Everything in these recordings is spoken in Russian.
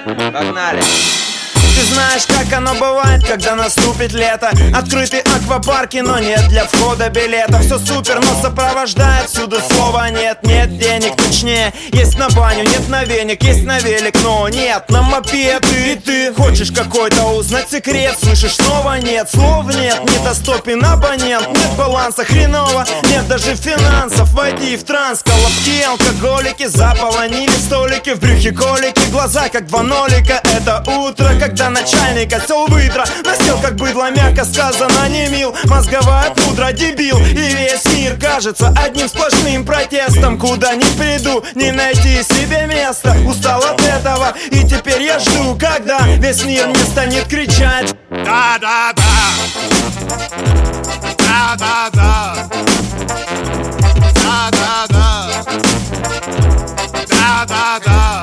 Погнали! Ты знаешь, как оно бывает, когда наступит лето. Открыты аквапарки, но нет для входа билета. Все супер, но сопровождает всюду слова нет. Нет денег, точнее, есть на баню, нет на веник, есть на велик, но нет на мопед. И ты хочешь какой-то узнать секрет, слышишь, снова нет, слов нет, недоступен абонент, нет баланса, хреново, нет даже финансов. Войди в транс, колобки, алкоголики, заполонили столики, в брюхе колики, глаза как два нолика. Это утро, когда начальник осел вытра насел как быдло, мягко сказано, не мил. Мозговая пудра, дебил. И весь мир кажется одним сплошным протестом. Куда ни приду, не найти себе места. Устал от этого, и теперь я жду, когда весь мир мне станет кричать: да-да-да, да-да-да, да-да-да, да-да-да,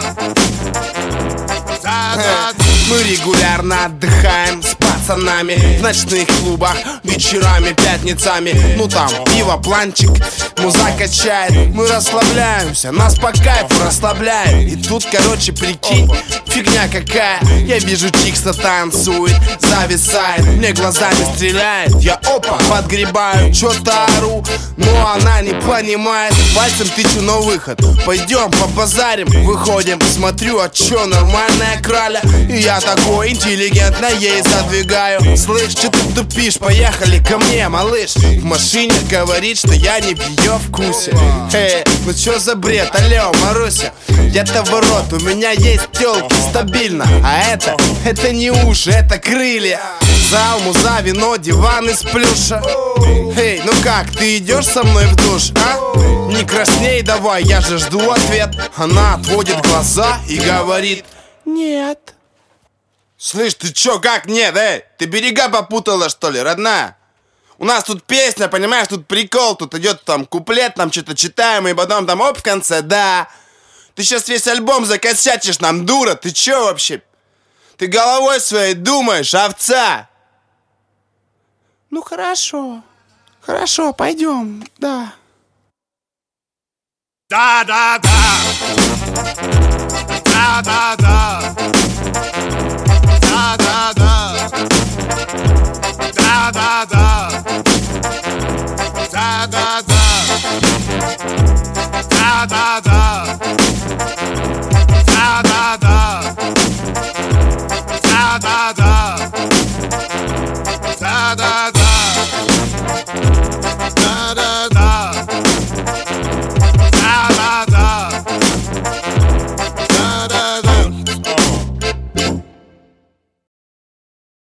да-да-да. Мы регулярно отдыхаем с пацанами в ночных клубах, вечерами, пятницами. Ну там пиво, планчик, муза качает. Мы расслабляемся, нас по кайфу расслабляет. И тут, короче, прикинь, фигня какая. Я вижу, чикса танцует, зависает, мне глазами стреляет. Я опа, подгребаю, чё-то ору, но она не понимает. Пальцем тычу на выход, пойдем побазарим. Выходим, смотрю, а чё, нормальная краля. И я такой интеллигентно ей задвигаю: слышь, что ты тупишь, поехали ко мне, малыш. В машине говорит, что я не в ее вкусе. Ну чё за бред, алло, Маруся, я-то в рот, у меня есть тёлки стабильно. А это не уши, это крылья. Зал, муза, вино, диван из плюша. Эй, ну как, ты идешь со мной в душ, а? Не красней давай, я же жду ответ. Она отводит глаза и говорит: нет. Слышь, ты чё, как нет, Ты берега попутала, что ли, родная? У нас тут песня, понимаешь, тут прикол. Тут идет там куплет, там что-то читаем, и потом там оп в конце, да. Ты сейчас весь альбом закосячишь нам, дура. Ты чё вообще? Ты головой своей думаешь, овца? Ну хорошо, хорошо, пойдем, да. Да-да-да, да-да-да, да-да-да, да-да-да.